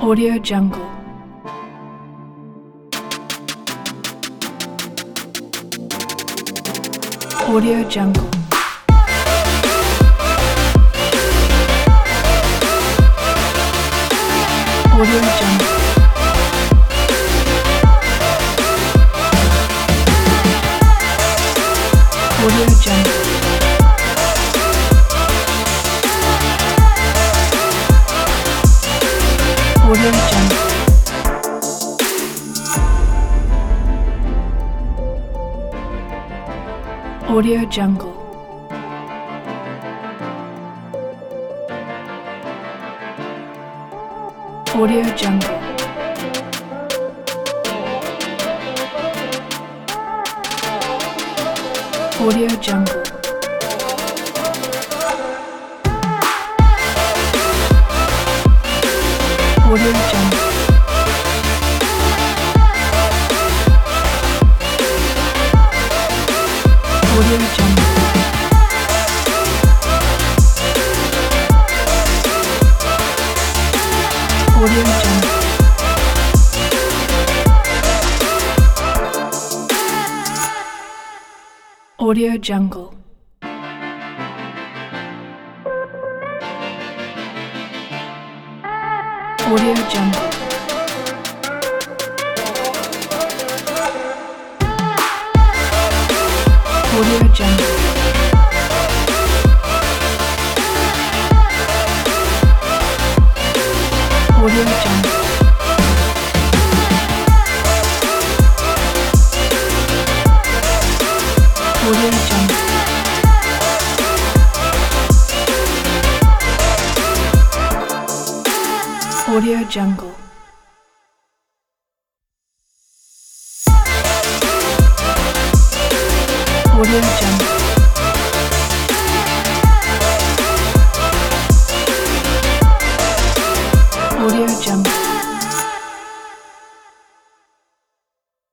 Audio Jungle. Audio Jungle. Audio Jungle. Audio Jungle. Audio Jungle. Audio Jungle. Audio Jungle. Audio Jungle. Audio Jungle. Audio Jungle. Audio Jungle. Audio Jungle. Audio Jungle. Audio Jungle. Audio Jungle. Audio Jungle. Audio Jungle. Audio Jungle.